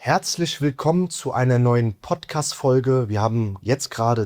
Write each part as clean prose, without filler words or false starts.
Herzlich willkommen zu einer neuen Podcast-Folge. Wir haben jetzt gerade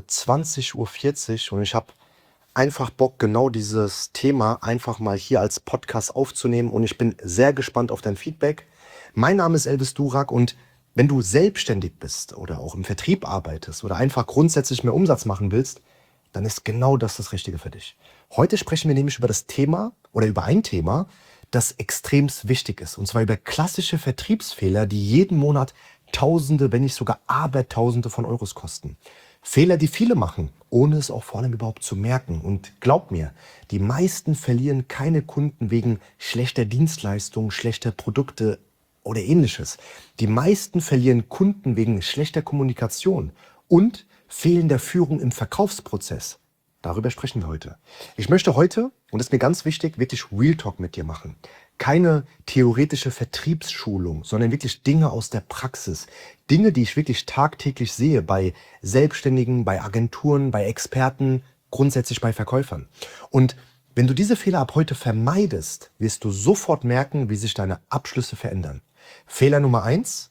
20:40 Uhr und ich habe einfach Bock, genau dieses Thema einfach mal hier als Podcast aufzunehmen und ich bin sehr gespannt auf dein Feedback. Mein Name ist Elvis Durak und wenn du selbstständig bist oder auch im Vertrieb arbeitest oder einfach grundsätzlich mehr Umsatz machen willst, dann ist genau das Richtige für dich. Heute sprechen wir nämlich über das Thema oder über ein Thema, das extremst wichtig ist. Und zwar über klassische Vertriebsfehler, die jeden Monat Tausende, wenn nicht sogar Abertausende von Euros kosten. Fehler, die viele machen, ohne es auch vor allem überhaupt zu merken. Und glaub mir, die meisten verlieren keine Kunden wegen schlechter Dienstleistungen, schlechter Produkte oder ähnliches. Die meisten verlieren Kunden wegen schlechter Kommunikation und fehlender Führung im Verkaufsprozess. Darüber sprechen wir heute. Ich möchte heute, und das ist mir ganz wichtig, wirklich Real Talk mit dir machen. Keine theoretische Vertriebsschulung, sondern wirklich Dinge aus der Praxis. Dinge, die ich wirklich tagtäglich sehe bei Selbstständigen, bei Agenturen, bei Experten, grundsätzlich bei Verkäufern. Und wenn du diese Fehler ab heute vermeidest, wirst du sofort merken, wie sich deine Abschlüsse verändern. Fehler Nummer 1: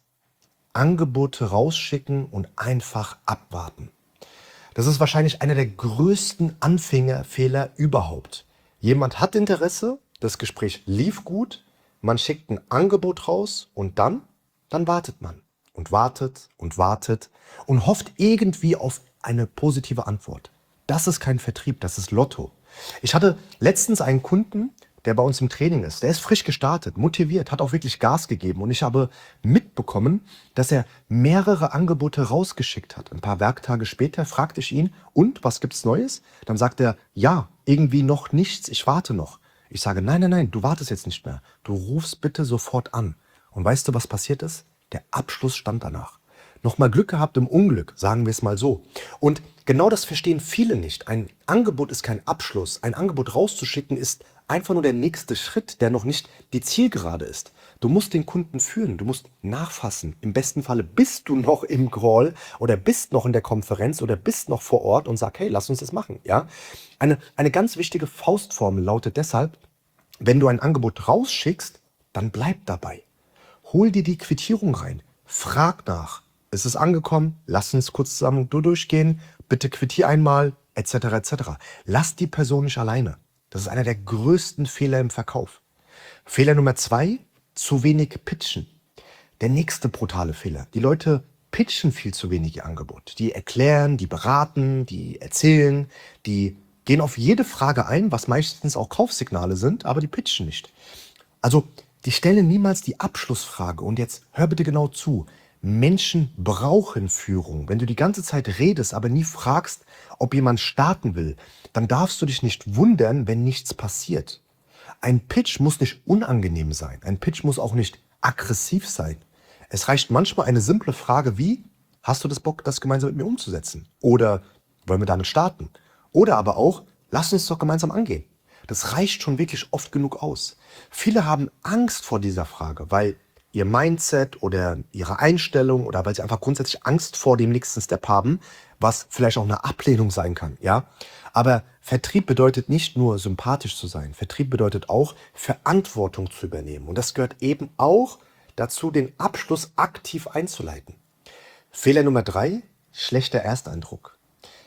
Angebote rausschicken und einfach abwarten. Das ist wahrscheinlich einer der größten Anfängerfehler überhaupt. Jemand hat Interesse, das Gespräch lief gut, man schickt ein Angebot raus und dann wartet man und wartet und wartet und hofft irgendwie auf eine positive Antwort. Das ist kein Vertrieb, das ist Lotto. Ich hatte letztens einen Kunden, der bei uns im Training ist. Der ist frisch gestartet, motiviert, hat auch wirklich Gas gegeben. Und ich habe mitbekommen, dass er mehrere Angebote rausgeschickt hat. Ein paar Werktage später fragte ich ihn: Und, was gibt's Neues? Dann sagt er: Ja, irgendwie noch nichts, ich warte noch. Ich sage: Nein, nein, nein, du wartest jetzt nicht mehr. Du rufst bitte sofort an. Und weißt du, was passiert ist? Der Abschluss stand danach. Nochmal Glück gehabt im Unglück, sagen wir es mal so. Und genau das verstehen viele nicht. Ein Angebot ist kein Abschluss. Ein Angebot rauszuschicken ist einfach nur der nächste Schritt, der noch nicht die Zielgerade ist. Du musst den Kunden führen, du musst nachfassen. Im besten Falle bist du noch im Call oder bist noch in der Konferenz oder bist noch vor Ort und sag: Hey, lass uns das machen. Ja? Eine ganz wichtige Faustformel lautet deshalb: Wenn du ein Angebot rausschickst, dann bleib dabei. Hol dir die Quittierung rein. Frag nach. Ist es angekommen? Lass uns kurz zusammen durchgehen. Bitte quittier einmal, etc. etc. Lass die Person nicht alleine. Das ist einer der größten Fehler im Verkauf. Fehler Nummer 2: Zu wenig pitchen. Der nächste brutale Fehler. Die Leute pitchen viel zu wenig ihr Angebot. Die erklären, die beraten, die erzählen, die gehen auf jede Frage ein, was meistens auch Kaufsignale sind, aber die pitchen nicht. Also, die stellen niemals die Abschlussfrage. Und jetzt hör bitte genau zu. Menschen brauchen Führung. Wenn du die ganze Zeit redest, aber nie fragst, ob jemand starten will, dann darfst du dich nicht wundern, wenn nichts passiert. Ein Pitch muss nicht unangenehm sein. Ein Pitch muss auch nicht aggressiv sein. Es reicht manchmal eine simple Frage wie: Hast du das Bock, das gemeinsam mit mir umzusetzen? Oder wollen wir damit starten? Oder aber auch: Lass uns doch gemeinsam angehen. Das reicht schon wirklich oft genug aus. Viele haben Angst vor dieser Frage, weil ihr Mindset oder ihre Einstellung oder weil sie einfach grundsätzlich Angst vor dem nächsten Step haben, was vielleicht auch eine Ablehnung sein kann, ja. Aber Vertrieb bedeutet nicht nur sympathisch zu sein. Vertrieb bedeutet auch, Verantwortung zu übernehmen. Und das gehört eben auch dazu, den Abschluss aktiv einzuleiten. Fehler Nummer 3: Schlechter Ersteindruck.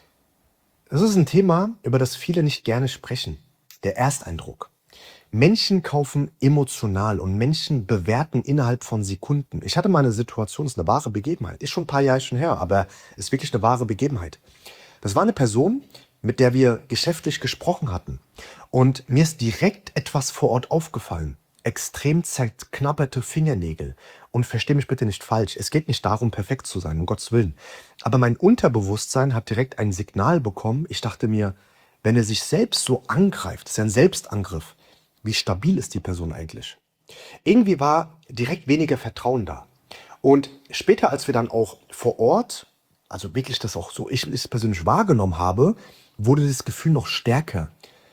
Das ist ein Thema, über das viele nicht gerne sprechen. Der Ersteindruck. Menschen kaufen emotional und Menschen bewerten innerhalb von Sekunden. Ich hatte mal eine Situation, das ist eine wahre Begebenheit. Ist schon ein paar Jahre schon her, aber ist wirklich eine wahre Begebenheit. Das war eine Person, mit der wir geschäftlich gesprochen hatten. Und mir ist direkt etwas vor Ort aufgefallen. Extrem zerknabberte Fingernägel. Und versteh mich bitte nicht falsch. Es geht nicht darum, perfekt zu sein, um Gottes Willen. Aber mein Unterbewusstsein hat direkt ein Signal bekommen. Ich dachte mir: Wenn er sich selbst so angreift, das ist ja ein Selbstangriff, wie stabil ist die Person eigentlich? Irgendwie war direkt weniger Vertrauen da. Und später, als wir dann auch vor Ort, also wirklich das auch so ich es persönlich wahrgenommen habe, wurde das Gefühl noch stärker.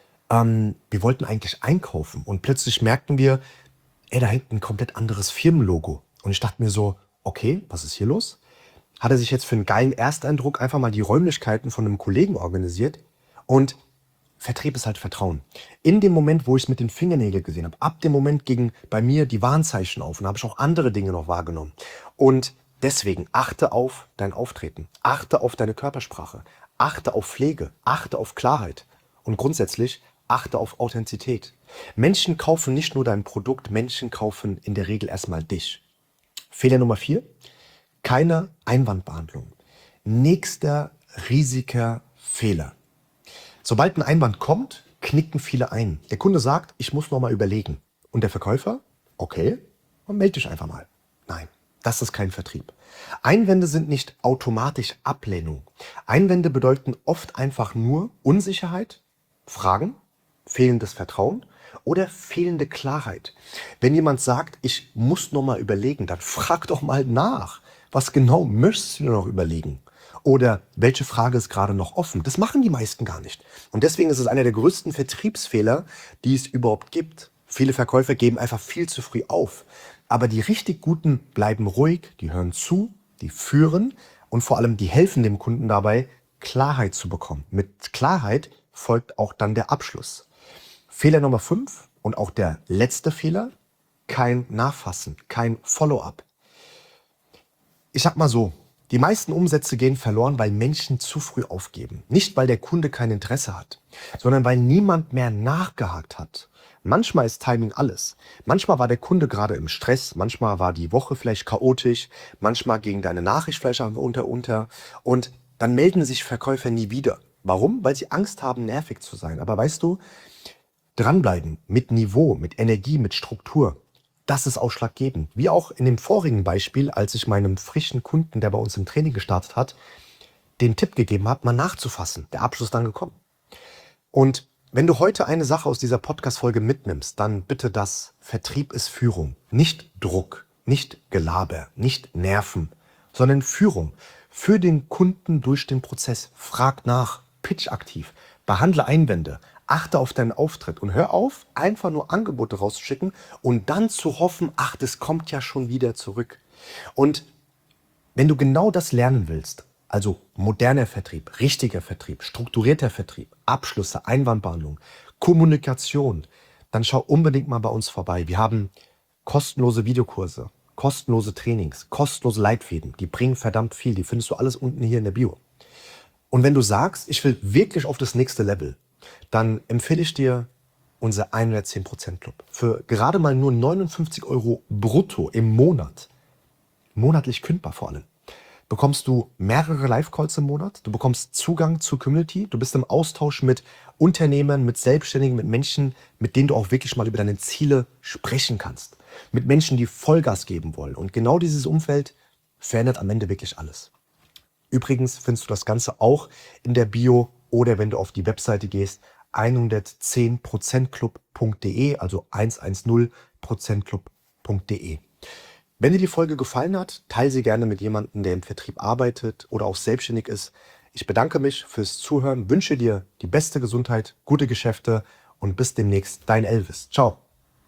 Wir wollten eigentlich einkaufen und plötzlich merkten wir: Ey, da hängt ein komplett anderes Firmenlogo. Und ich dachte mir so: Okay, was ist hier los? Hat er sich jetzt für einen geilen Ersteindruck einfach mal die Räumlichkeiten von einem Kollegen organisiert? Und Vertrieb ist halt Vertrauen. In dem Moment, wo ich es mit den Fingernägeln gesehen habe, ab dem Moment gingen bei mir die Warnzeichen auf und habe ich auch andere Dinge noch wahrgenommen. Und deswegen achte auf dein Auftreten, achte auf deine Körpersprache, achte auf Pflege, achte auf Klarheit und grundsätzlich achte auf Authentizität. Menschen kaufen nicht nur dein Produkt, Menschen kaufen in der Regel erstmal dich. Fehler Nummer 4, keine Einwandbehandlung. Nächster riesiger Fehler. Sobald ein Einwand kommt, knicken viele ein. Der Kunde sagt, ich muss noch mal überlegen. Und der Verkäufer, okay, dann melde dich einfach mal. Nein, das ist kein Vertrieb. Einwände sind nicht automatisch Ablehnung. Einwände bedeuten oft einfach nur Unsicherheit, Fragen, fehlendes Vertrauen oder fehlende Klarheit. Wenn jemand sagt, ich muss noch mal überlegen, dann frag doch mal nach. Was genau möchtest du noch überlegen? Oder welche Frage ist gerade noch offen? Das machen die meisten gar nicht. Und deswegen ist es einer der größten Vertriebsfehler, die es überhaupt gibt. Viele Verkäufer geben einfach viel zu früh auf. Aber die richtig Guten bleiben ruhig, die hören zu, die führen und vor allem die helfen dem Kunden dabei, Klarheit zu bekommen. Mit Klarheit folgt auch dann der Abschluss. Fehler Nummer 5 und auch der letzte Fehler, kein Nachfassen, kein Follow-up. Ich sag mal so, die meisten Umsätze gehen verloren, weil Menschen zu früh aufgeben. Nicht, weil der Kunde kein Interesse hat, sondern weil niemand mehr nachgehakt hat. Manchmal ist Timing alles. Manchmal war der Kunde gerade im Stress, manchmal war die Woche vielleicht chaotisch, manchmal ging deine Nachricht vielleicht unter und dann melden sich Verkäufer nie wieder. Warum? Weil sie Angst haben, nervig zu sein. Aber weißt du, dranbleiben mit Niveau, mit Energie, mit Struktur, das ist ausschlaggebend. Wie auch in dem vorigen Beispiel, als ich meinem frischen Kunden, der bei uns im Training gestartet hat, den Tipp gegeben habe, mal nachzufassen. Der Abschluss dann gekommen. Und wenn du heute eine Sache aus dieser Podcast-Folge mitnimmst, dann bitte das: Vertrieb ist Führung. Nicht Druck, nicht Gelaber, nicht Nerven, sondern Führung. Für den Kunden durch den Prozess. Frag nach, pitch aktiv, behandle Einwände, achte auf deinen Auftritt und hör auf, einfach nur Angebote rauszuschicken und dann zu hoffen, ach, das kommt ja schon wieder zurück. Und wenn du genau das lernen willst, also moderner Vertrieb, richtiger Vertrieb, strukturierter Vertrieb, Abschlüsse, Einwandbehandlung, Kommunikation, dann schau unbedingt mal bei uns vorbei. Wir haben kostenlose Videokurse, kostenlose Trainings, kostenlose Leitfäden. Die bringen verdammt viel. Die findest du alles unten hier in der Bio. Und wenn du sagst, ich will wirklich auf das nächste Level, dann empfehle ich dir unser 110% Club. Für gerade mal nur 59 € brutto im Monat, monatlich kündbar vor allem, bekommst du mehrere Live-Calls im Monat, du bekommst Zugang zur Community, du bist im Austausch mit Unternehmern, mit Selbstständigen, mit Menschen, mit denen du auch wirklich mal über deine Ziele sprechen kannst. Mit Menschen, die Vollgas geben wollen. Und genau dieses Umfeld verändert am Ende wirklich alles. Übrigens findest du das Ganze auch in der Bio oder wenn du auf die Webseite gehst, 110%club.de, also 110%club.de. Wenn dir die Folge gefallen hat, teile sie gerne mit jemandem, der im Vertrieb arbeitet oder auch selbstständig ist. Ich bedanke mich fürs Zuhören, wünsche dir die beste Gesundheit, gute Geschäfte und bis demnächst, dein Elvis. Ciao.